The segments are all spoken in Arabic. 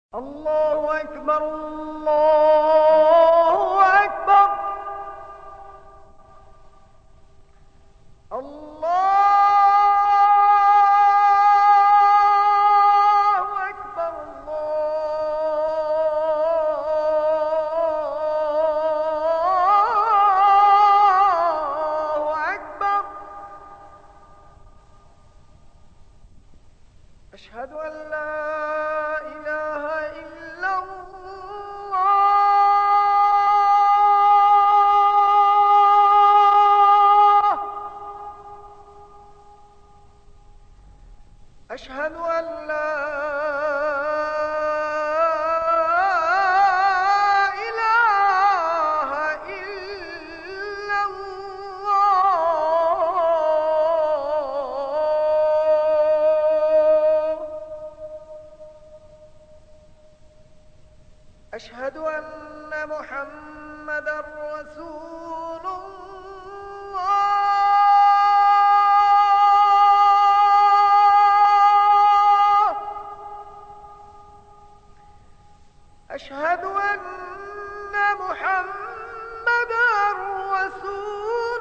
الله أكبر الله أكبر. الله أكبر. الله أكبر. أشهد أن لا إله إلا الله. أشهد أن لا إله إلا الله. أشهد أن محمدًا رسول الله. أشهد أن محمدًا رسول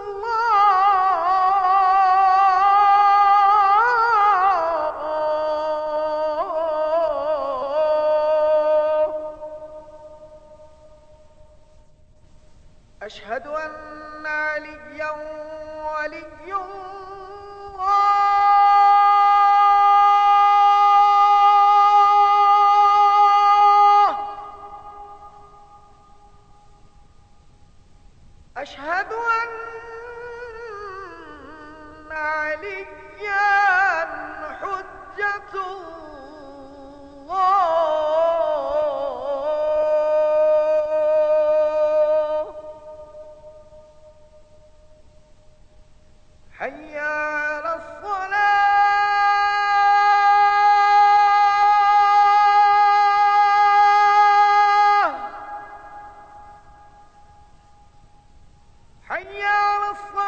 الله. أشهد أن عليا ولي الله. أشهد أن عليا حجة الله. حي على الصلاة. حي على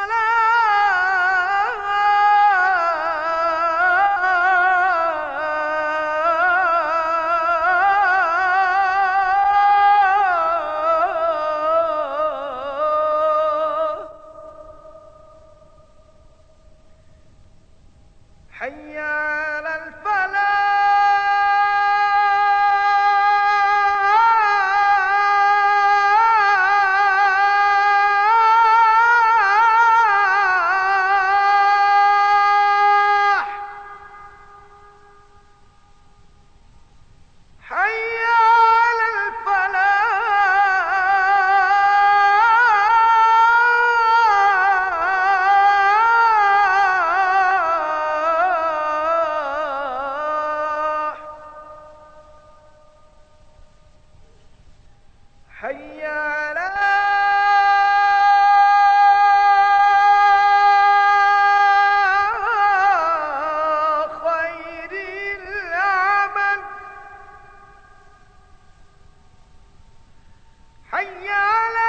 الصلاة. حي على الفلاح. حي على الفلاح. حي على خير العمل. حي على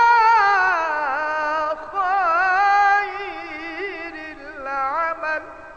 خير العمل.